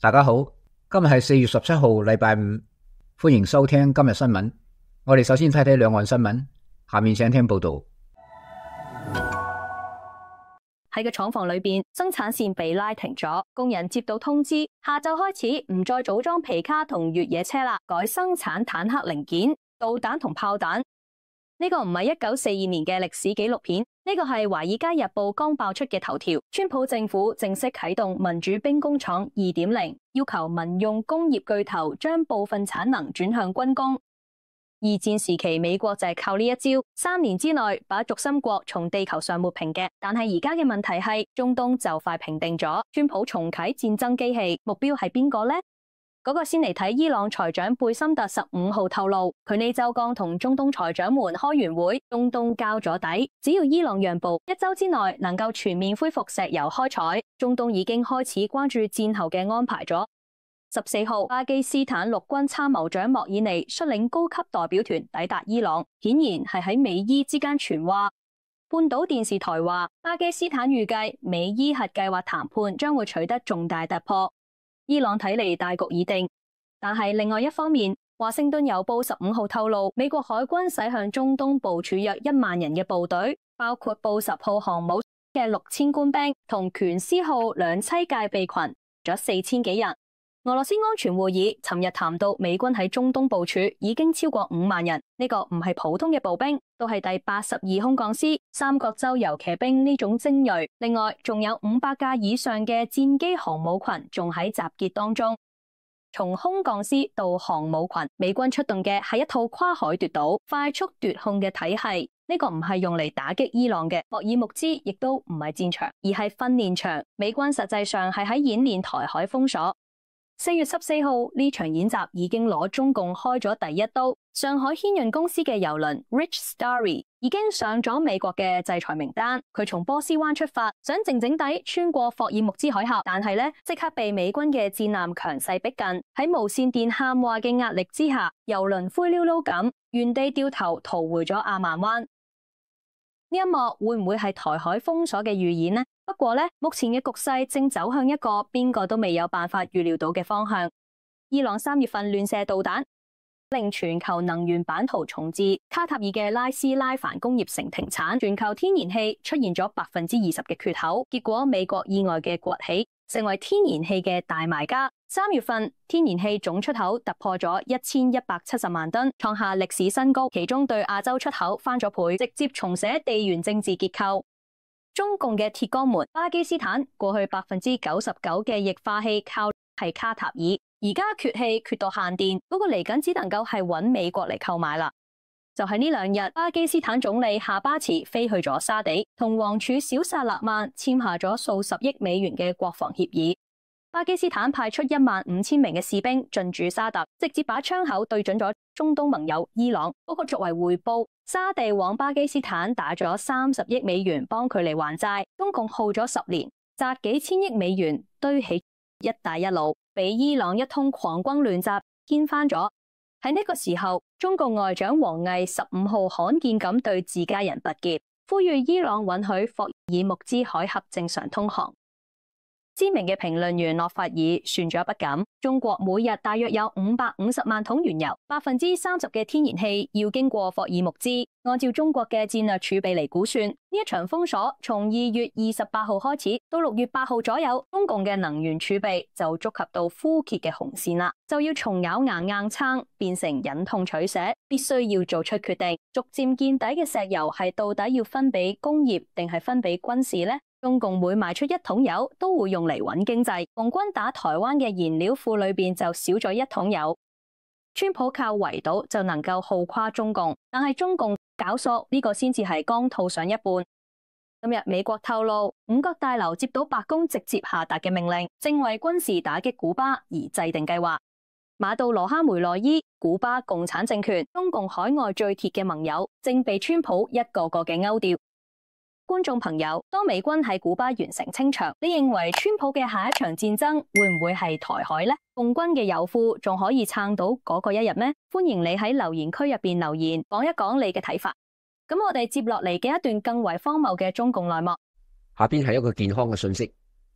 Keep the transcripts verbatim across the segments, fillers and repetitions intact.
大家好，今日係四月十七號，禮拜五，歡迎收聽今日新聞。我哋首先睇睇兩岸新聞，下面請聽報道。 喺個廠房裏邊，生產線被拉停咗，工人接到通知，下晝開始唔再組裝皮卡同越野車啦，改生產坦克零件、導彈同炮彈。呢個唔係一九四二年嘅歷史紀錄片，呢個係《華爾街日報》剛爆出嘅頭條。川普政府正式啟動民主兵工廠二點零，要求民用工業巨頭將部分產能轉向軍工。二戰時期，美國就係靠呢一招，三年之內把軸心國從地球上抹平嘅。但係而家嘅問題係，中東就快平定咗，川普重啟戰爭機器，目標係邊個呢？嗰個先嚟睇伊朗財長貝森特十五號透露，佢呢周剛同中東財長們開完會，中東交咗底，只要伊朗讓步，一周之內能夠全面恢復石油開採，中東已經開始關注戰後嘅安排咗。十四號，巴基斯坦陸軍參謀長莫爾尼率領高級代表團抵達伊朗，顯然係喺美伊之間傳話。半島電視台話，巴基斯坦預計美伊核計劃談判將會取得重大突破。伊朗睇嚟大局已定，但係另外一方面，華盛頓郵報十五號透露，美國海軍駛向中東部署約一萬人嘅部隊，包括布什號航母嘅六千官兵同權師號兩棲戒備群，咗四千幾人。俄羅斯安全會議尋日談到，美軍喺中東部署已經超過五萬人，呢個唔係普通嘅步兵，都係第八十二空降師、三角洲游騎兵呢種精銳。另外，仲有五百架以上嘅戰機航母群仲喺集結當中。從空降師到航母群，美軍出動嘅係一套跨海奪島、快速奪控嘅體系。呢個唔係用嚟打擊伊朗嘅，霍爾木茲亦都唔係戰場，而係訓練場。美軍實際上係喺演練台海封鎖。四月十四號呢場演習已經攞中共開咗第一刀，上海軒潤公司嘅郵輪 Rich Starry 已經上咗美國嘅制裁名單。佢從波斯灣出發，想靜靜地穿過霍爾木茲海峽，但係呢即刻被美軍嘅戰艦強勢逼近。喺無線電喊話嘅壓力之下，郵輪灰溜溜咁原地掉頭逃回咗阿曼灣。呢一幕會唔會係台海封鎖嘅預演呢？不過呢，目前嘅局勢正走向一個邊個都未有辦法預料到嘅方向。伊朗三月份亂射導彈，令全球能源版圖重置。卡塔爾嘅拉斯拉凡工業城停產，全球天然氣出現咗百分之二十嘅缺口。結果美國意外嘅崛起，成為天然氣嘅大賣家。三月份天然氣總出口突破咗一千一百七十萬噸，創下歷史新高。其中對亞洲出口翻咗倍，直接重寫地緣政治結構。中共嘅鐵桿門巴基斯坦過去百分之九十九嘅液化氣靠係卡塔爾，而家缺氣缺到限電，嗰個嚟緊只能夠係揾美國嚟購買啦。就係呢兩日，巴基斯坦總理夏巴茨飛去咗沙地，同王儲小薩勒曼簽下咗數十億美元嘅國防協議。巴基斯坦派出一萬五千名嘅士兵進駐沙特，直接把槍口對準咗中東盟友伊朗。不過作為回報，沙地往巴基斯坦打咗三十億美元幫佢嚟還債，中共耗咗十年，砸幾千億美元堆起一帶一路，俾伊朗一通狂轟亂襲掀翻咗。喺呢個時候，中共外長王毅十五號罕見咁對自家人拔劍，呼籲伊朗允許霍爾木茲海峽正常通航。知名嘅評論員諾法爾算咗一筆咁，中國每日大約有五百五十萬桶原油，百分之三十嘅天然氣要經過霍爾木茲。按照中國嘅戰略儲備嚟估算，呢一場封鎖從二月二十八號開始到六月八號左右，中共嘅能源儲備就觸及到枯竭嘅紅線啦，就要從咬牙硬撐變成忍痛取捨，必須要做出決定。逐漸見底嘅石油係到底要分俾工業定係分俾軍事呢？中共每賣出一桶油，都會用嚟穩經濟。共軍打台灣嘅燃料庫裏邊就少咗一桶油。川普靠圍堵就能夠耗垮中共，但係中共搞索呢個先至係剛套上一半。今日美國透露，五角大樓接到白宮直接下達嘅命令，正為軍事打擊古巴而制定計劃。馬杜羅哈梅內伊、古巴共產政權、中共海外最鐵嘅盟友，正被川普一個個嘅勾掉。觀眾朋友，當美軍喺古巴完成清場，你認為川普嘅下一場戰爭會唔會係台海呢？共軍嘅油庫仲可以撐到嗰個一日咩？歡迎你喺留言區入邊留言，講一講你嘅睇法。咁我哋接落嚟嘅一段更為荒謬嘅中共內幕。 下邊係一個健康嘅信息，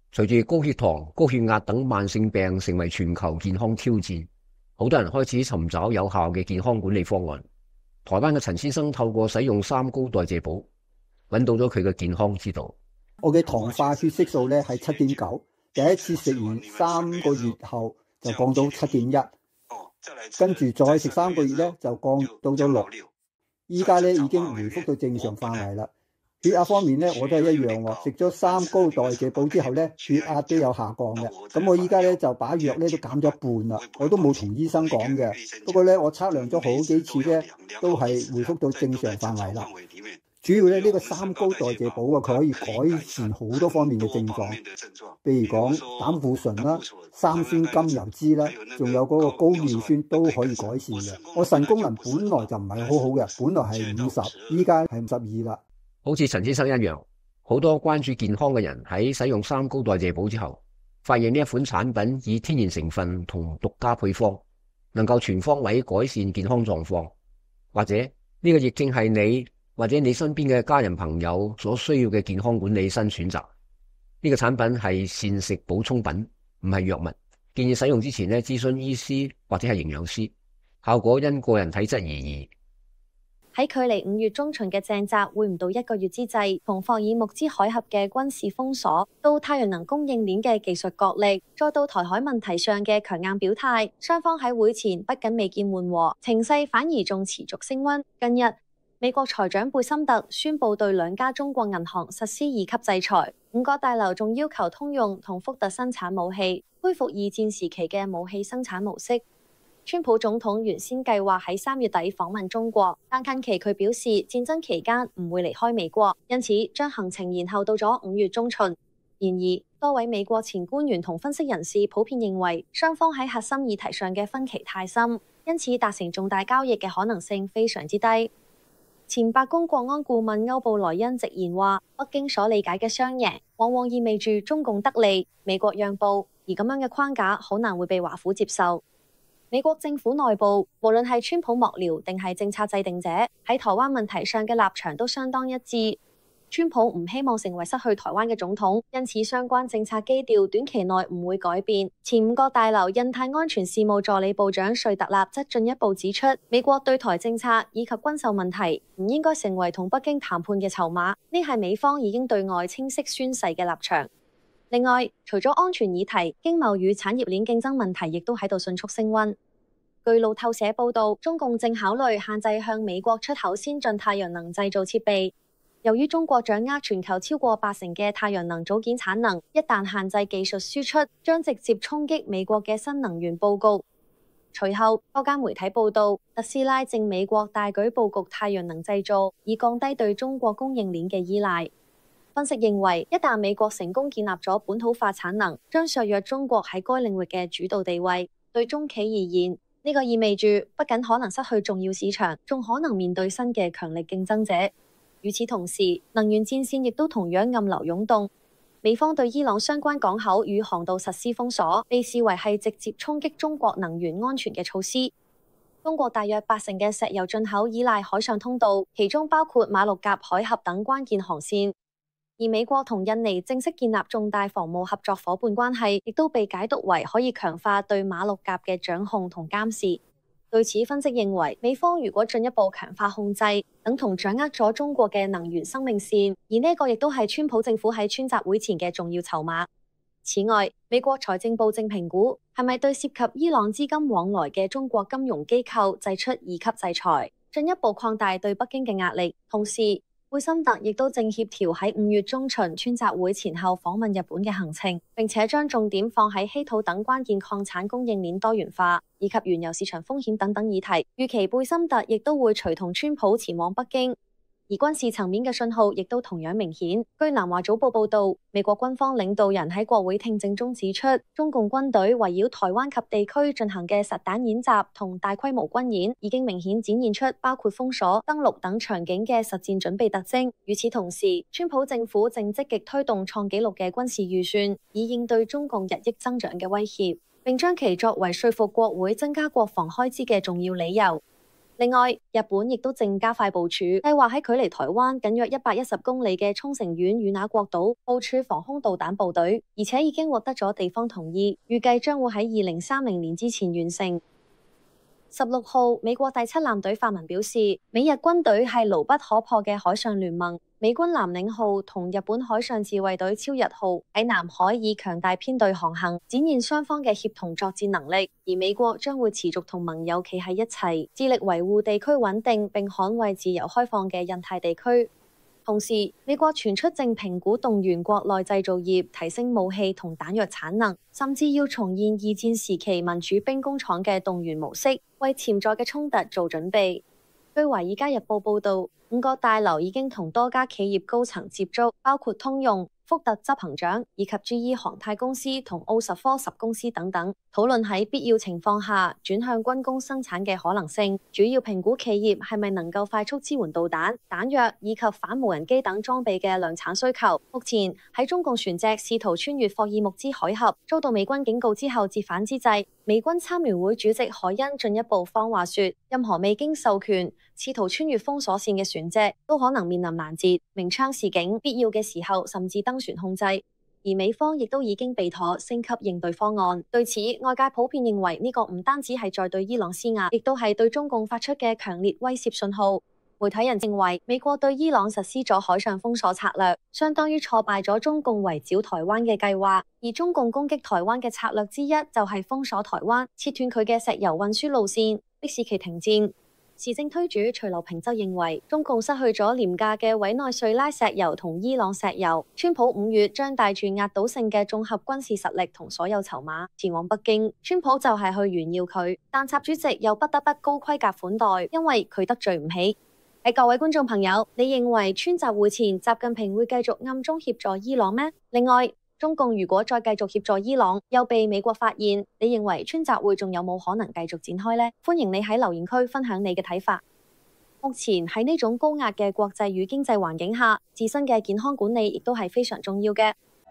隨住高血糖、高血壓等慢性病成為全球健康挑戰，好多人開始尋找有效嘅健康管理方案。台灣嘅陳先生透過使用三高代謝寶，揾到咗佢嘅健康之道。 我嘅糖化血色素咧係七點九，第一次食完三個月後就降到七點一，跟住再食三個月咧就降到咗六，依家咧已經回復到正常範圍啦。血壓方面咧我都係一樣喎，食咗三高代謝寶之後咧血壓都有下降嘅。咁我依家咧就把藥咧都減咗一半啦，我都冇同醫生講嘅。不過咧我測量咗好幾次咧都係回復到正常範圍啦。主要咧呢個三高代謝寶啊，佢可以改善好多方面嘅症狀，譬如講膽固醇啦、三酸甘油酯啦，仲有嗰個高尿酸都可以改善嘅。我腎功能本來就唔係好好嘅，本來係五十，依家係五十二啦。 好似陳先生一樣，好多關注健康嘅人喺使用三高代謝寶之後，發現呢一款產品以天然成分同獨家配方，能夠全方位改善健康狀況，或者呢個亦正係你或者你身邊嘅家人朋友所需要嘅健康管理新選擇。呢個產品係膳食補充品，唔係藥物，建議使用之前呢諮詢醫師或者係營養師，效果因個人體質而異。 喺距離五月中旬嘅鄭澤會唔到一個月之際，從霍爾木茲海峽嘅軍事封鎖，到太陽能供應鏈嘅技術角力，再到台海問題上嘅強硬表態，雙方喺會前不僅未見緩和，情勢反而仲持續升溫。近日，美國財長貝森特宣布對兩家中國銀行實施二級制裁，五角大樓仲要求通用同福特生產武器，恢復二戰時期嘅武器生產模式。川普總統原先計劃喺三月底訪問中國，但近期佢表示戰爭期間唔會離開美國，因此將行程延後到咗五月中旬。然而，多位美國前官員同分析人士普遍認為，雙方喺核心議題上嘅分歧太深，因此達成重大交易嘅可能性非常之低。前白宮國安顧問歐布萊恩直言話，北京所理解嘅雙贏，往往意味住中共得利，美國讓步，而咁樣嘅框架好難會被華府接受。美國政府內部，無論係川普幕僚定係政策制定者，喺台灣問題上嘅立場都相當一致。川普唔希望成為失去台灣嘅總統，因此相關政策基調短期內唔會改變。前五角大樓印太安全事務助理部長瑞特納則進一步指出，美國對台政策以及軍售問題唔應該成為同北京談判嘅籌碼，呢係美方已經對外清晰宣誓嘅立場。另外，除咗安全議題，經貿與產業鏈競爭問題亦都喺度迅速升溫。據路透社報道，中共正考慮限制向美國出口先進太陽能製造設備。由於中國掌握全球超過八成嘅太陽能組件產能，一旦限制技術輸出，將直接衝擊美國嘅新能源佈局。隨後，多間媒體報道，特斯拉正美國大舉佈局太陽能製造，以降低對中國供應鏈嘅依賴。分析認為，一旦美國成功建立咗本土化產能，將削弱中國喺該領域嘅主導地位。對中企而言，呢個意味住不僅可能失去重要市場，仲可能面對新嘅強力競爭者。與此同時，能源戰線亦都同樣暗流湧動。美方對伊朗相關港口與航道實施封鎖，被視為係直接衝擊中國能源安全嘅措施。中國大約八成嘅石油進口依賴海上通道，其中包括馬六甲海峽等關鍵航線。而美國同印尼正式建立重大防務合作夥伴關係，亦都被解讀為可以強化對馬六甲嘅掌控同監視。對此分析認為，美方如果進一步強化控制，等同掌握咗中國嘅能源生命線，而呢個亦都係川普政府喺川習會前嘅重要籌碼。此外，美國財政部正評估係咪對涉及伊朗資金往來嘅中國金融機構祭出二級制裁，進一步擴大對北京嘅壓力。同時，貝森特亦都正協調喺五月中旬川習會前後訪問日本嘅行程，並且將重點放喺稀土等關鍵礦產供應鏈多元化以及原油市場風險等等議題。預期貝森特亦都會隨同川普前往北京。而軍事層面嘅信號亦都同樣明顯。據南華早報報道，美國軍方領導人喺國會聽證中指出，中共軍隊圍繞台灣及地區進行嘅實彈演習同大規模軍演，已經明顯展現出包括封鎖、登陸等場景嘅實戰準備特徵。與此同時，川普政府正積極推動創紀錄嘅軍事預算，以應對中共日益增長嘅威脅，並將其作為說服國會增加國防開支嘅重要理由。 另外，日本亦都正加快部署，計劃喺距離台灣僅約一百一十公里嘅沖繩縣與那國島部署防空導彈部隊，而且已經獲得咗地方同意，預計將會喺二零三零年之前完成。十六號，美國第七艦隊發文表示，美日軍隊係牢不可破嘅海上聯盟。美軍藍領號同日本海上自衛隊超日號喺南海以強大編隊航行，展現雙方嘅協同作戰能力。而美國將會持續同盟友企喺一齊，致力維護地區穩定並捍衛自由開放嘅印太地區。同時，美國傳出正評估動員國內製造業，提升武器同彈藥產能，甚至要重現二戰時期民主兵工廠嘅動員模式，為潛在嘅衝突做準備。據《華爾街日報》報導，五角大樓已經同多家企業高層接觸，包括通用、福特執行長以及 G E 航太公司同奧什科什公司等等，討論喺必要情況下轉向軍工生產嘅可能性，主要評估企業係咪能夠快速支援導彈、彈藥以及反無人機等裝備嘅量產需求。目前喺中共船隻試圖穿越霍爾木茲海峽，遭到美軍警告之後折返之際，美軍參聯會主席海恩進一步放話說，任何未經授權試圖穿越封鎖線嘅船隻都可能面臨攔截、鳴槍示警，必要嘅時候甚至登船控制。而美方亦都已經備妥升級應對方案。對此，外界普遍認為呢個唔單止係在對伊朗施壓，亦都係對中共發出嘅強烈威懾信號。媒體人認為，美國對伊朗實施咗海上封鎖策略，相當於挫敗咗中共圍剿台灣嘅計劃。而中共攻擊台灣嘅策略之一就係封鎖台灣，切斷佢嘅石油運輸路線，迫使其停戰。時政推主徐流平則認為，中共失去咗廉價嘅委內瑞拉石油同伊朗石油，川普五月將帶住壓倒性嘅綜合軍事實力同所有籌碼前往北京，川普就係去炫耀佢，但習主席又不得不高規格款待，因為佢得罪唔起。喺各位觀眾朋友，你認為川習會前習近平會繼續暗中協助伊朗咩？另外，中共如果再繼續協助伊朗，又被美國發現，你認為川習會仲有冇可能繼續展開呢？歡迎你喺留言區分享你嘅睇法。目前喺呢種高壓嘅國際與經濟環境下，自身嘅健康管理亦都係非常重要嘅。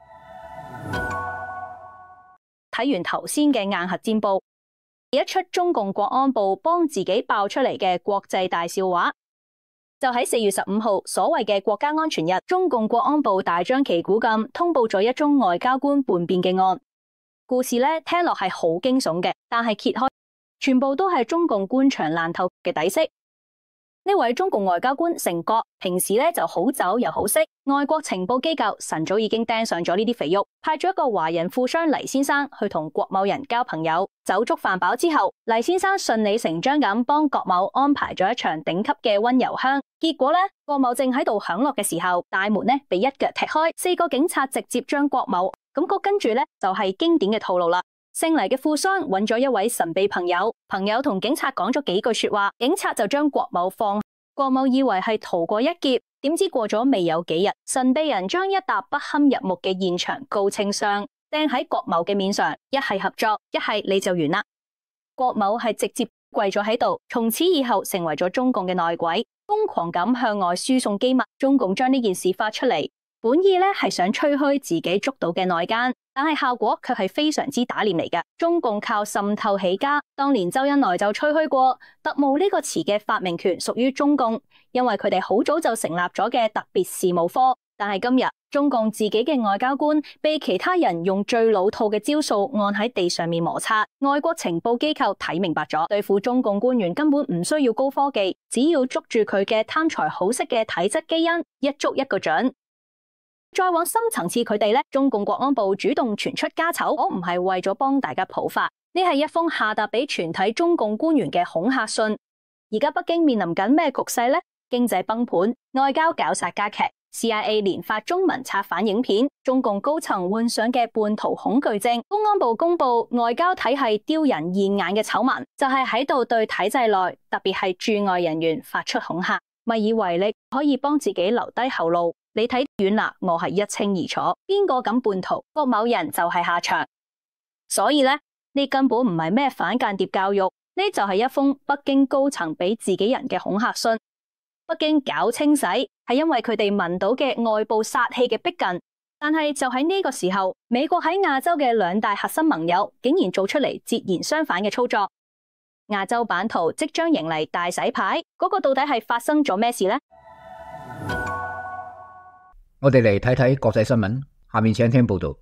睇完頭先嘅硬核戰報，一出中共國安部幫自己爆出嚟嘅國際大笑話。就喺四月十五號，所謂嘅國家安全日，中共國安部大張旗鼓咁通報咗一宗外交官叛變嘅案。故事咧聽落係好驚悚嘅，但係揭開全部都係中共官場爛透嘅底色。呢位中共外交官成國平時咧就好酒又好色，外國情報機構晨早已經盯上咗呢啲肥肉，派咗一個華人富商黎先生去同郭某人交朋友。酒足飯飽之後，黎先生順理成章咁幫郭某安排咗一場頂級嘅溫柔鄉。結果咧，郭某正喺度享樂嘅時候，大門咧被一腳踢開，四個警察直接將郭某咁個跟住咧就係、是、經典嘅套路啦。姓黎嘅富商揾咗一位神秘朋友，朋友同警察講咗幾句說話，警察就將郭某放。郭某以為係逃過一劫，點知過咗未有幾日，神秘人將一沓不堪入目嘅現場高清相掟喺郭某嘅面上，一係合作，一係你就完啦。郭某係直接跪咗喺度，從此以後成為咗中共嘅內鬼，瘋狂咁向外輸送機密。中共將呢件事發出嚟，本意咧係想吹噓自己捉到嘅內奸，但係效果卻係非常之打臉嚟嘅。中共靠滲透起家，當年周恩來就吹噓過，特務呢個詞嘅發明權屬於中共，因為佢哋好早就成立咗嘅特別事務科。但係今日中共自己嘅外交官被其他人用最老套嘅招數按喺地上面摩擦，外國情報機構睇明白咗，對付中共官員根本唔需要高科技，只要捉住佢嘅貪財好色嘅體質基因，一捉一個準。再往深層次，佢哋咧，中共國安部主動傳出家醜，我唔係為咗幫大家普法，呢係一封下達俾全體中共官員嘅恐嚇信。而家北京面臨緊咩局勢呢？經濟崩盤，外交絞殺加劇 ，C I A 連發中文策反影片，中共高層患上嘅叛徒恐懼症。公安部公布外交體系丟人現眼嘅醜聞，就係喺度對體制內，特別係駐外人員發出恐嚇，咪以為你可以幫自己留低後路。你睇遠啦，我係一清二楚，邊個敢叛徒，郭某人就係下場。所以咧，呢根本唔係咩反間諜教育，呢就係一封北京高層俾自己人嘅恐嚇信。北京搞清洗係因為佢哋聞到嘅外部殺氣嘅逼近，但係就喺呢個時候，美國喺亞洲嘅兩大核心盟友竟然做出嚟截然相反嘅操作。 亞洲版圖即將迎嚟大洗牌，嗰個到底係發生咗咩事呢？ 我哋嚟睇睇國際新聞，下面請聽報道。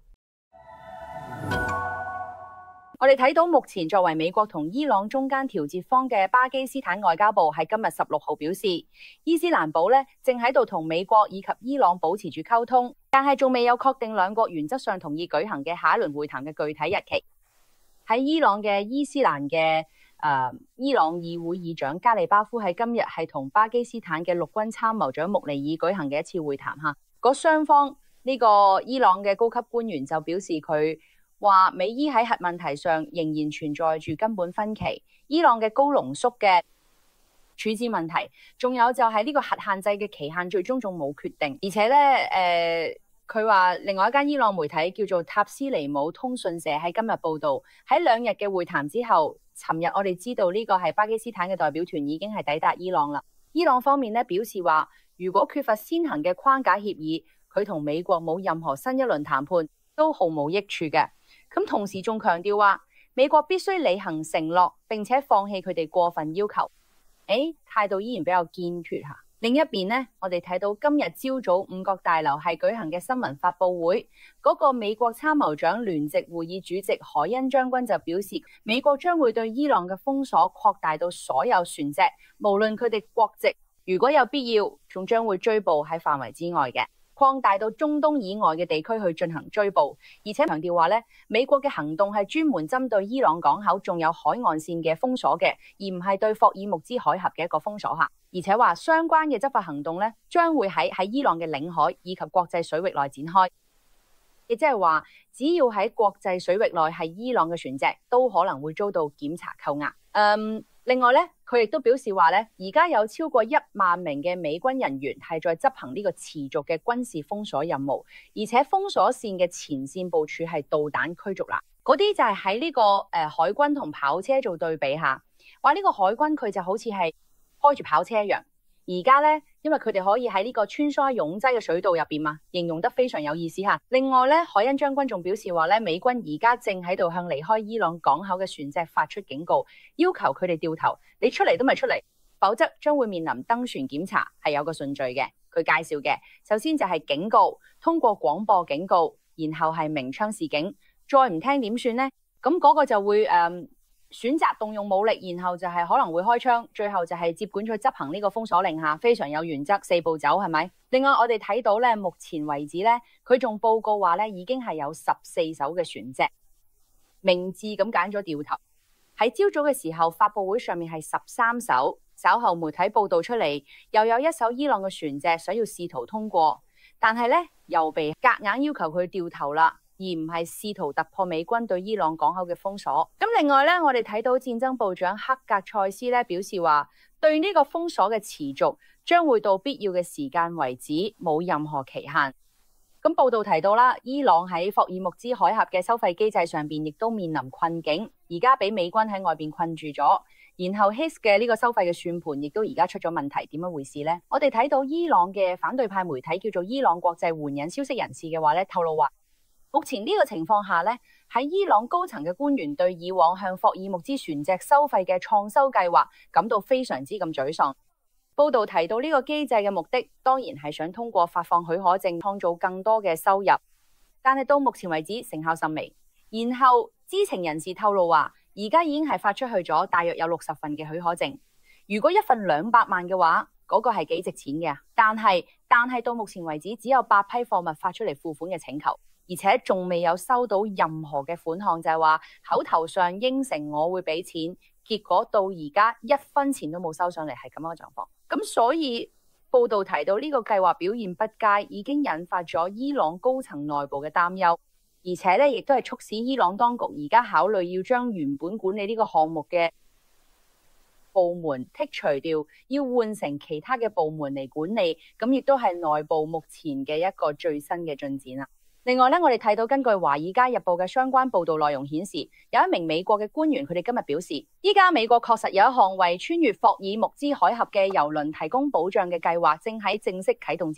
我哋睇到目前作為美國同伊朗中間調節方嘅巴基斯坦外交部喺今日十六號表示，伊斯蘭堡咧正喺度同美國以及伊朗保持住溝通，但係仲未有確定兩國原則上同意舉行嘅下一輪會談嘅具體日期。喺伊朗嘅伊斯蘭嘅誒、呃、伊朗議會議長加里巴夫喺今日係同巴基斯坦嘅陸軍參謀長穆尼爾舉行嘅一次會談嚇，嗰雙方呢個伊朗嘅高級官員就表示佢話美伊喺核問題上仍然存在住根本分歧，伊朗嘅高濃縮嘅處置問題，仲有就係呢個核限制嘅期限最終仲冇決定，而且咧誒，佢話另外一間伊朗媒體叫做塔斯尼姆通訊社喺今日報道，喺兩日嘅會談之後，尋日我哋知道呢個係巴基斯坦嘅代表團已經係抵達伊朗啦。伊朗方面咧表示話，如果缺乏先行嘅框架協議，佢同美國冇任何新一輪談判都毫無益處嘅。咁同時仲強調話，美國必須履行承諾，並且放棄佢哋過分要求。誒，態度依然比較堅決嚇。另一邊呢，我哋睇到今日朝早五角大樓係舉行嘅新聞發佈會，嗰個美國參謀長聯席會議主席海恩將軍就表示，美國將會對伊朗嘅封鎖擴大到所有船隻，無論佢哋國籍，如果有必要，仲將會追捕喺範圍之外嘅。擴大到中東以外嘅地區去進行追捕，而且強調話咧，美國嘅行動係專門針對伊朗港口仲有海岸線嘅封鎖嘅，而唔係對霍爾木茲海峽嘅一個封鎖吓。而且話相關嘅執法行動咧，將會喺喺伊朗嘅領海以及國際水域內展開，亦即係話，只要喺國際水域內係伊朗嘅船隻，都可能會遭到檢查扣押。嗯。另外咧，佢亦都表示話咧，而家有超過一萬名嘅美軍人員係在執行呢個持續嘅軍事封鎖任務，而且封鎖線嘅前線部署係導彈驅逐啦。嗰啲就係喺呢個誒、呃、海軍同跑車做對比下，話呢個海軍佢就好似係開住跑車一樣。而家咧，因為佢哋可以喺呢個穿梭喺擁擠嘅水道入邊嘛，形容得非常有意思吓。另外咧，海恩將軍仲表示話咧，美軍而家正喺度向離開伊朗港口嘅船隻發出警告，要求佢哋掉頭，你出嚟都咪出嚟，否則將會面臨登船檢查，係有個順序嘅。佢介紹嘅，首先就係警告，通過廣播警告，然後係鳴槍示警，再唔聽點算呢？咁嗰個就會誒。嗯選擇動用武力，然後就係可能會開槍，最後就係接管咗執行呢個封鎖令下，非常有原則，四步走係咪？另外我哋睇到咧，目前為止咧，佢仲報告話咧，已經係有十四艘嘅船隻明智咁揀咗掉頭。喺朝早嘅時候，發佈會上面係十三艘，稍後媒體報道出嚟，又有一艘伊朗嘅船隻想要試圖通過，但係咧又被夾硬要求佢掉頭啦。而唔係試圖突破美軍對伊朗港口嘅封鎖。咁另外咧，我哋睇到戰爭部長克格塞斯咧表示話，對呢個封鎖嘅持續將會到必要嘅時間為止，冇任何期限。咁報道提到啦，伊朗喺霍爾木茲海峽嘅收費機制上邊亦都面臨困境，而家俾美軍喺外邊困住咗。然後 H I S 嘅呢個收費嘅算盤亦都而家出咗問題，點樣回事呢？我哋睇到伊朗嘅反對派媒體叫做伊朗國際援引消息人士嘅話咧，透露話，目前呢個情況下咧，喺伊朗高層嘅官員對以往向霍爾木茲船隻收費嘅創收計劃感到非常之咁沮喪。報道提到呢個機制嘅目的，當然係想通過發放許可證創造更多嘅收入，但係到目前為止成效甚微。然後知情人士透露話，而家已經係發出去咗大約有六十份嘅許可證。如果一份兩百萬嘅話，嗰個係幾值錢嘅，但係但係到目前為止只有八批貨物發出嚟付款嘅請求。而且仲未有收到任何嘅款項，就係話口頭上應承我會俾錢，結果到而家一分錢都冇收上嚟，係咁樣嘅狀況。咁所以報道提到呢個計劃表現不佳，已經引發咗伊朗高層內部嘅擔憂，而且咧亦都係促使伊朗當局而家考慮要將原本管理呢個項目嘅部門剔除掉，要換成其他嘅部門嚟管理。咁亦都係內部目前嘅一個最新嘅進展啦。另外咧，我哋睇到根據《華爾街日報》嘅相關報道內容顯示，有一名美國嘅官員，佢哋今日表示，依家美國確實有一項為穿越霍爾木茲海峽嘅郵輪提供保障嘅計劃，正喺正式啟動之前。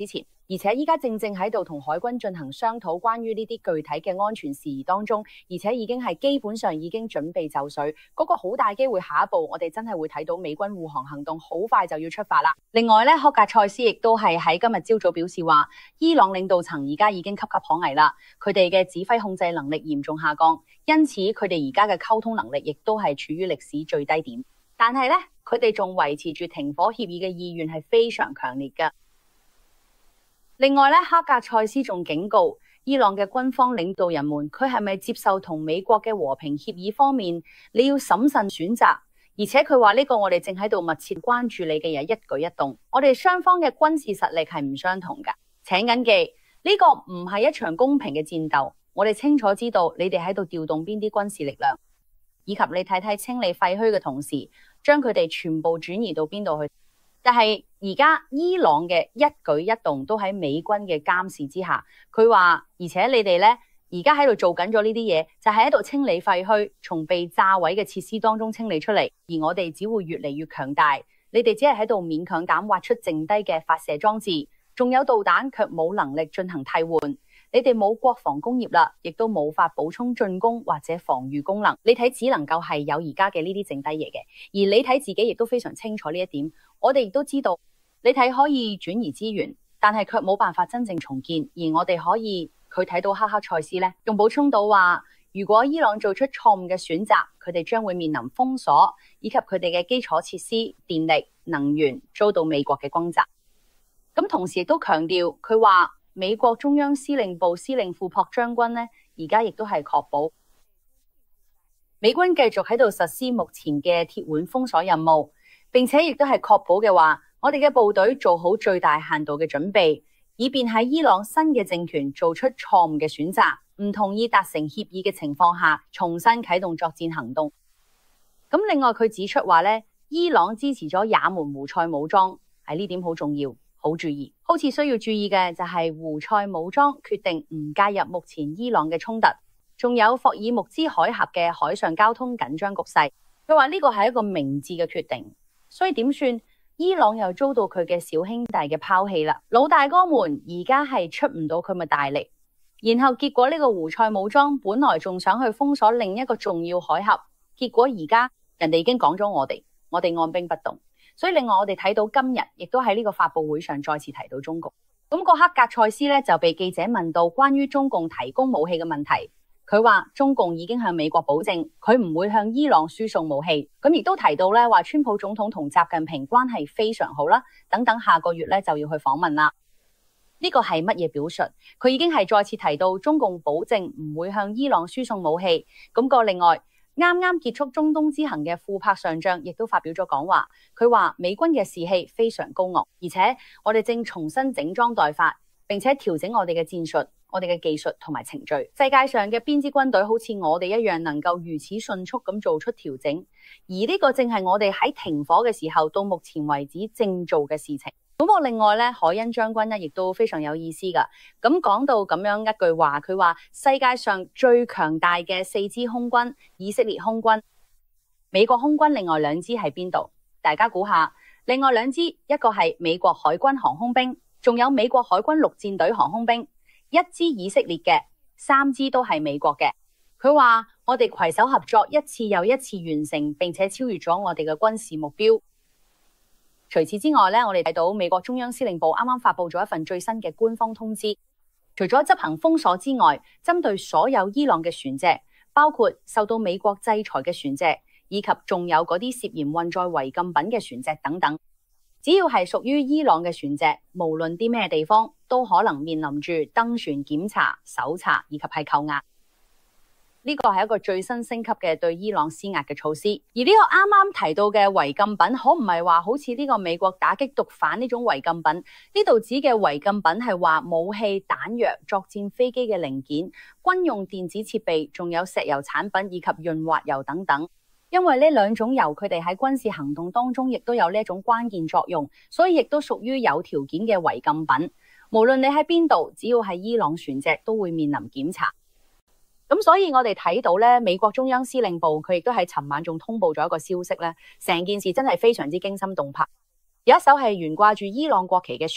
而且依家正正喺度同海軍進行商討關於呢啲具體嘅安全事宜當中，而且已經係基本上已經準備就緒。嗰個好大機會下一步我哋真係會睇到美軍護航行動好快就要出發啦。另外咧，柯格塞斯亦都係喺今日朝早表示話，伊朗領導層而家已經岌岌可危啦，佢哋嘅指揮控制能力嚴重下降，因此佢哋而家嘅溝通能力亦都係處於歷史最低點。但係咧，佢哋仲維持住停火協議嘅意願係非常強烈㗎。另外咧，哈格塞斯仲警告伊朗嘅軍方領導人們，佢係咪接受同美國嘅和平協議方面，你要審慎選擇。而且佢話呢個我哋正喺度密切關注你嘅嘢一舉一動，我哋雙方嘅軍事實力係唔相同㗎。請緊記，呢個唔係一場公平嘅戰鬥，我哋清楚知道你哋喺度調動邊啲軍事力量，以及你睇睇清理廢墟嘅同時，將佢哋全部轉移到邊度去。但係而家伊朗嘅一舉一動都喺美軍嘅監視之下，佢話，而且你哋呢而家喺度做緊咗呢啲嘢，就係喺度清理廢墟，從被炸毀嘅設施當中清理出嚟，而我哋只會越嚟越強大。你哋只係喺度勉強咁挖出剩低嘅發射裝置，仲有導彈，卻冇能力進行替換。你哋冇國防工業啦，亦都冇法補充進攻或者防禦功能。你睇只能夠係有而家嘅呢啲剩低嘢嘅，而你睇自己亦都非常清楚呢一點。我哋亦都知道，你睇可以轉移資源，但係卻冇辦法真正重建。而我哋可以，佢睇到哈克塞斯呢，仲補充到話，如果伊朗做出錯誤嘅選擇，佢哋將會面臨封鎖，以及佢哋嘅基礎設施、電力、能源遭到美國嘅轟炸。咁同時亦都強調，佢話美國中央司令部司令庫珀將軍呢，而家亦都係確保美軍繼續喺度實施目前嘅鐵腕封鎖任務，並且亦都係確保嘅話，我哋嘅部隊做好最大限度嘅準備，以便喺伊朗新嘅政權做出錯誤嘅選擇，唔同意達成協議嘅情況下，重新啟動作戰行動。咁另外佢指出話呢，伊朗支持咗也門胡塞武裝，係呢點好重要。好注意，好似需要注意嘅就係胡塞武裝決定唔介入目前伊朗嘅衝突，仲有霍爾木茲海峽嘅海上交通緊張局勢。佢話呢個係一個明智嘅決定，所以點算？伊朗又遭到佢嘅小兄弟嘅拋棄啦，老大哥們而家係出唔到佢嘅大力，然後結果呢個胡塞武裝本來仲想去封鎖另一個重要海峽，結果而家人哋已經講咗我哋，我哋按兵不動。所以另外我哋睇到今日亦都喺呢個發佈會上再次提到中共。咁個克格塞斯咧就被記者問到關於中共提供武器嘅問題，佢話中共已經向美國保證佢唔會向伊朗輸送武器。咁亦都提到咧話川普總統同習近平關係非常好啦，等等下個月咧就要去訪問啦。呢個係乜嘢表述？佢已經係再次提到中共保證唔會向伊朗輸送武器。咁個另外啱啱結束中東之行嘅庫珀上將亦都發表咗講話，佢話美軍嘅士氣非常高昂，而且我哋正重新整裝待發，並且調整我哋嘅戰術、我哋嘅技術同埋程序。世界上嘅邊支軍隊好似我哋一樣能夠如此迅速咁做出調整，而呢個正係我哋喺停火嘅時候到目前為止正做嘅事情。咁我另外咧，海恩將軍咧亦都非常有意思噶。咁講到咁樣一句話，佢話世界上最強大嘅四支空軍，以色列空軍、美國空軍，另外兩支喺邊度？大家估下。另外兩支，一個係美國海軍航空兵，仲有美國海軍陸戰隊航空兵，一支以色列嘅，三支都係美國嘅。佢話我哋攜手合作，一次又一次完成，並且超越咗我哋嘅軍事目標。除此之外咧，我哋睇到美國中央司令部啱啱發佈咗一份最新嘅官方通知，除咗執行封鎖之外，針對所有伊朗嘅船隻，包括受到美國制裁嘅船隻，以及仲有嗰啲涉嫌運載違禁品嘅船隻等等，只要係屬於伊朗嘅船隻，無論啲咩地方，都可能面臨住登船檢查、搜查以及係扣押。呢個係一個最新升級嘅對伊朗施壓嘅措施，而呢個啱啱提到嘅違禁品，可唔係話好似呢個美國打擊毒販呢種違禁品？呢度指嘅違禁品係話武器、彈藥、作戰飛機嘅零件、軍用電子設備，仲有石油產品以及潤滑油等等。因為呢兩種油佢哋喺軍事行動當中亦都有呢一種關鍵作用，所以亦都屬於有條件嘅違禁品。無論你喺邊度，只要係伊朗船隻，都會面臨檢查。咁所以我哋睇到咧，美國中央司令部佢亦都喺尋晚仲通報咗一個消息咧，成件事真係非常之驚心動魄。有一艘係懸掛住伊朗國旗嘅船，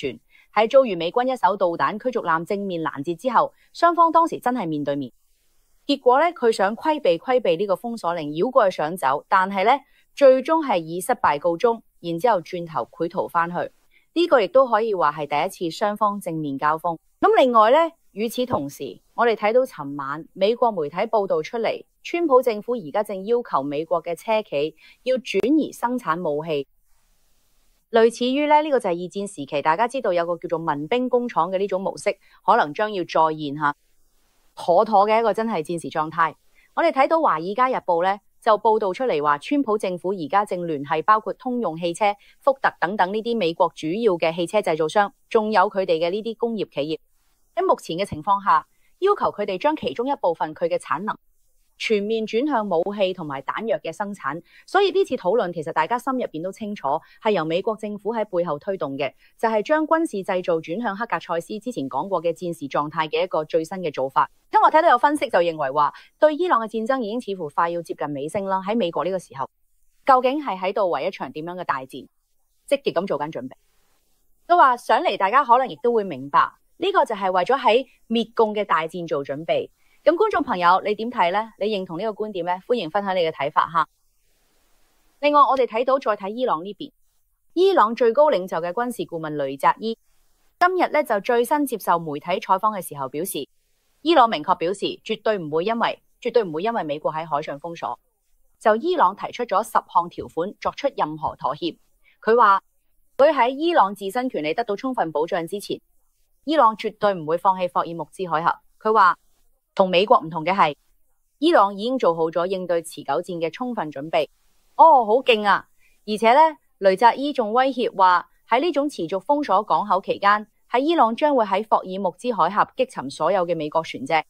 喺遭遇美軍一艘導彈驅逐艦正面攔截之後，雙方當時真係面對面。結果咧，佢想規避規避呢個封鎖令，繞過去想走，但係咧最終係以失敗告終，然之後轉頭潰逃翻去。呢個亦都可以話係第一次雙方正面交鋒。咁另外咧，與此同時，我哋睇到尋晚美國媒體報道出嚟，川普政府而家正要求美國嘅車企要轉移生產武器，類似於咧呢個就係二戰時期，大家知道有個叫做民兵工廠嘅呢種模式，可能將要再現下。妥妥嘅一個真係戰時狀態。我哋睇到《華爾街日報》咧就報道出嚟話，川普政府而家正聯繫包括通用汽車、福特等等呢啲美國主要嘅汽車製造商，仲有佢哋嘅呢啲工業企業。喺目前嘅情況下，要求佢哋將其中一部分佢嘅產能全面轉向武器同埋彈藥嘅生產。所以呢次討論其實大家心入邊都清楚，係由美國政府喺背後推動嘅，就係將軍事製造轉向黑格塞斯之前講過嘅戰時狀態嘅一個最新嘅做法。咁我睇到有分析就認為話，對伊朗嘅戰爭已經似乎快要接近尾聲啦。喺美國呢個時候，究竟係喺度為一場點樣嘅大戰積極咁做緊準備？都話上嚟，大家可能亦都會明白，呢個就係為咗喺滅共嘅大戰做準備。咁觀眾朋友，你點睇呢？你認同呢個觀點呢？歡迎分享你嘅睇法哈。另外，我哋睇到再睇伊朗呢邊，伊朗最高領袖嘅軍事顧問雷扎伊今日咧就最新接受媒體採訪嘅時候表示，伊朗明確表示絕對唔會因為絕對唔會因為美國喺海上封鎖，就伊朗提出咗十項條款作出任何妥協。佢話佢喺伊朗自身權利得到充分保障之前，伊朗絕對唔會放棄霍爾木茲海峽。佢話同美國唔同嘅係，伊朗已經做好咗應對持久戰嘅充分準備。哦，好勁啊！而且咧，雷扎伊仲威脅話喺呢種持續封鎖港口期間，喺伊朗將會喺霍爾木茲海峽擊沉所有嘅美國船隻。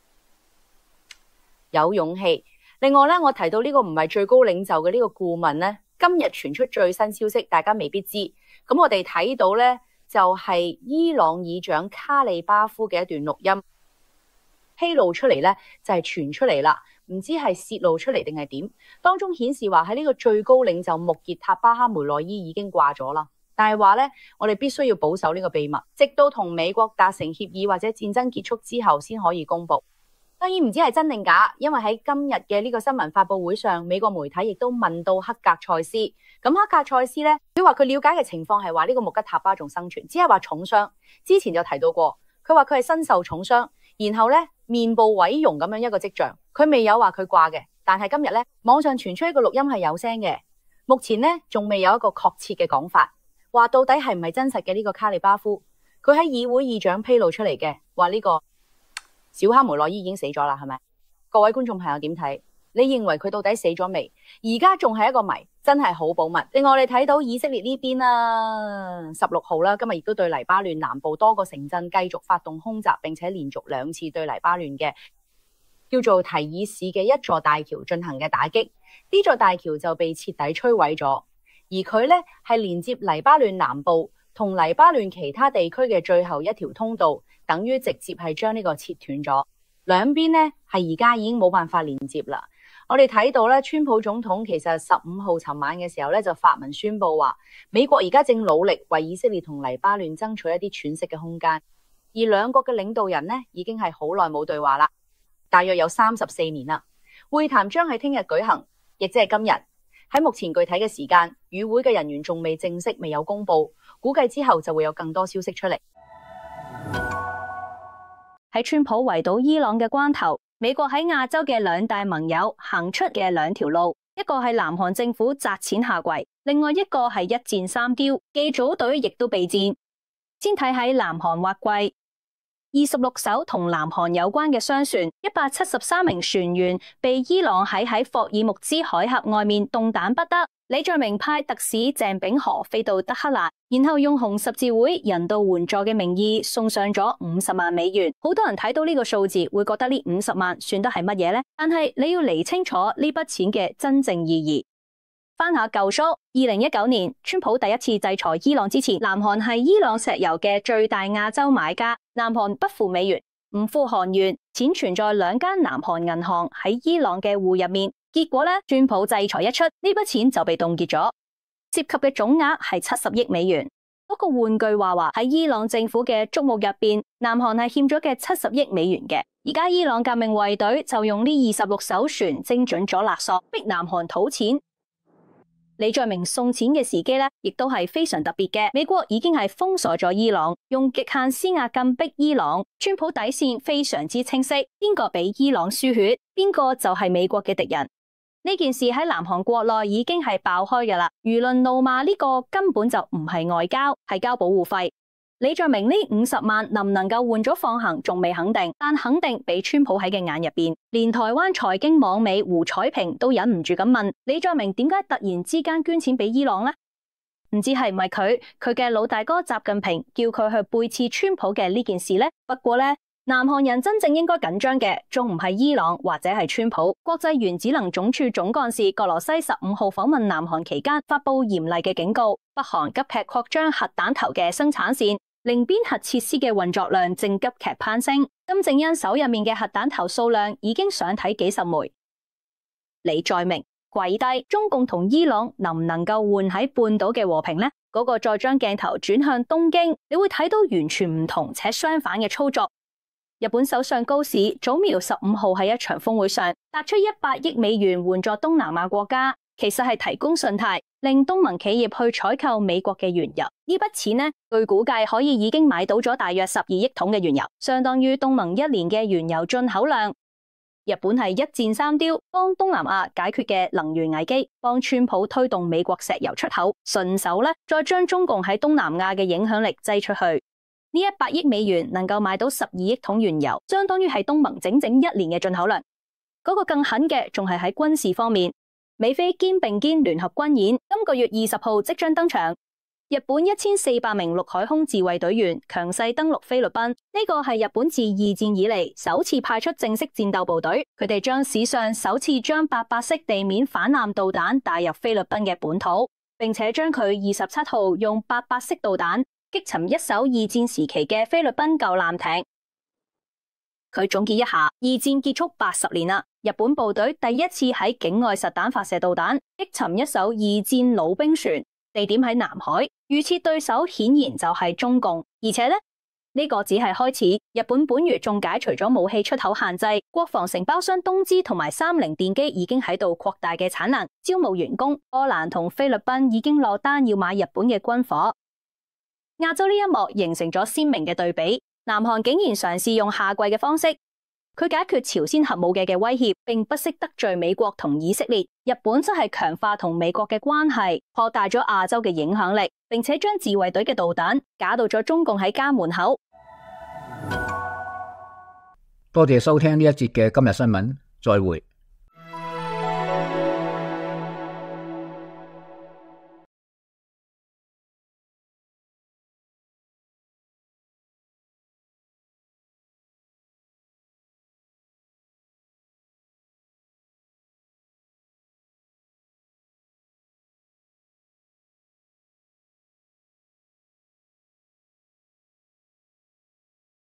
有勇氣。另外咧，我提到呢個唔係最高領袖嘅呢個顧問咧，今日傳出最新消息，大家未必知。咁我哋睇到咧，就係伊朗議長卡利巴夫嘅一段錄音披露出嚟咧，就係傳出嚟啦。唔知係泄露出嚟定係點？當中顯示話喺呢個最高領袖穆傑塔巴哈梅內伊已經掛咗啦，但係話咧，我哋必須要保守呢個秘密，直到同美國達成協議或者戰爭結束之後先可以公布。當然唔知係真定假，因為喺今日嘅呢個新聞發佈會上，美國媒體亦都問到黑格塞斯。咁黑格塞斯咧，佢話佢了解嘅情況係話呢個穆吉塔巴仲生存，只係話重傷。之前就提到過，佢話佢係身受重傷，然後咧面部毀容咁樣一個跡象。佢未有話佢掛嘅，但係今日咧網上傳出一個錄音係有聲嘅。目前咧仲未有一個確切嘅講法，話到底係唔係真實嘅呢個卡利巴夫？佢喺議會議長披露出嚟嘅，話呢個小哈梅內伊已經死咗啦，係咪？各位觀眾朋友點睇？你認為佢到底死咗未？而家仲係一個謎，真係好保密。另外我哋睇到以色列呢邊啦，十六號啦，今日亦都對黎巴嫩南部多個城鎮繼續發動空襲，並且連續兩次對黎巴嫩嘅叫做提爾市嘅一座大橋進行嘅打擊。呢座大橋就被徹底摧毀咗，而佢咧係連接黎巴嫩南部同黎巴嫩其他地區嘅最後一條通道，等於直接係將呢個切斷咗。兩邊咧係而家已經冇辦法連接啦。我哋睇到咧，川普總統其實十五號尋晚嘅時候咧就發文宣布話，美國而家正努力為以色列同黎巴嫩爭取一啲喘息嘅空間。而兩國嘅領導人呢已經係好耐冇對話啦，大約有三十四年啦。會談將喺聽日舉行，亦即係今日。喺目前具體嘅時間，與會嘅人員仲未正式未有公布，估計之後就會有更多消息出嚟。 喺川普圍堵伊朗嘅關頭，美國喺亞洲嘅兩大盟友行出嘅兩條路，一個係南韓政府砸錢下跪，另外一個係一箭三雕，既組隊亦都備戰。先睇喺南韓挖櫃，二十六艘同南韓有關嘅商船，一百七十三名船員被伊朗喺喺霍爾木茲海峽外面動彈不得。李在明派特使鄭炳和飛到德黑蘭，然後用紅十字會人道援助嘅名義送上咗五十萬美元。好多人睇到呢個數字會覺得呢五十萬算得係乜嘢呢？但係你要釐清楚呢筆錢嘅真正意義。翻下舊書，二零一九年川普第一次制裁伊朗之前，南韓係伊朗石油嘅最大亞洲買家。南韓不付美元，唔付韓元，錢存在兩間南韓銀行喺伊朗嘅戶入面。結果咧，川普制裁一出，呢筆錢就被凍結咗，涉及嘅總額係七十億美元。 嗰個換句話話喺伊朗政府嘅觸目入邊，南韓係欠咗嘅七十億美元嘅。而家伊朗革命衛隊就用呢二十六艘船精準咗勒索，逼南韓討錢。李在明送錢嘅時機呢，亦都係非常特別嘅。美國已經係封鎖咗伊朗，用極限施壓禁逼伊朗。川普底線非常之清晰，邊個俾伊朗輸血，邊個就係美國嘅敵人。呢件事喺南韓國內已經係爆開㗎啦，輿論怒罵呢個根本就唔係外交，係交保護費。李在明呢五十萬能唔能夠換咗放行，仲未肯定，但肯定俾川普喺嘅眼入邊。連台灣財經網美胡彩萍都忍唔住咁問李在明點解突然之間捐錢俾伊朗呢？唔知係唔係佢佢嘅老大哥習近平叫佢去背刺川普嘅呢件事呢？不過呢，南韓人真正應該緊張嘅，仲唔係伊朗或者係川普。國際原子能總署總幹事葛羅西十五號訪問南韓期間，發布嚴厲嘅警告：北韓急劇擴張核彈頭嘅生產線，寧邊核設施嘅運作量正急劇攀升。金正恩手入面嘅核彈頭數量已經上睇幾十枚。李在明跪低，中共同伊朗能唔能夠換喺半島嘅和平呢？嗰、那個再將鏡頭轉向東京，你會睇到完全唔同且相反嘅操作。日本首相高市早苗十五號喺一場峰會上，答出一百億美元援助東南亞國家，其實係提供信貸，令東盟企業去採購美國嘅原油。呢筆錢呢，據估計可以已經買到咗大約十二億桶嘅原油，相當於東盟一年嘅原油進口量。日本係一箭三雕，幫東南亞解決嘅能源危機，幫川普推動美國石油出口，順手呢，再將中共喺東南亞嘅影響力擠出去。呢一百億美元能夠買到十二億桶原油，相當於係東盟整整一年嘅進口量。嗰、那個更狠嘅仲係喺軍事方面，美菲肩並肩聯合軍演，今個月二十號即將登場。日本一千四百名陸海空自衛隊員強勢登陸菲律賓，呢、這個係日本自二戰以嚟首次派出正式戰鬥部隊。佢哋將史上首次將八百式地面反艦導彈帶入菲律賓嘅本土，並且將佢二十七號用八百式導彈擊沉一艘二戰時期嘅菲律賓舊艦艇。佢總結一下，二戰結束八十年啦，日本部隊第一次喺境外實彈發射導彈，擊沉一艘二戰老兵船，地點喺南海。預設對手顯然就係中共，而且呢，呢、這個只係開始。日本本月仲解除咗武器出口限制，國防承包商東芝同埋三菱電機已經喺度擴大嘅產能，招募員工。波蘭同菲律賓已經落單要買日本嘅軍火。亞洲呢一幕形成咗鮮明嘅對比，南韓竟然嘗試用下跪嘅方式，佢解決朝鮮核武嘅嘅威脅，並不惜得罪美國同以色列。日本則係強化同美國嘅關係，擴大咗亞洲嘅影響力，並且將自衛隊嘅導彈架到咗中共喺家門口。 多謝收聽呢一節嘅今日新聞，再會。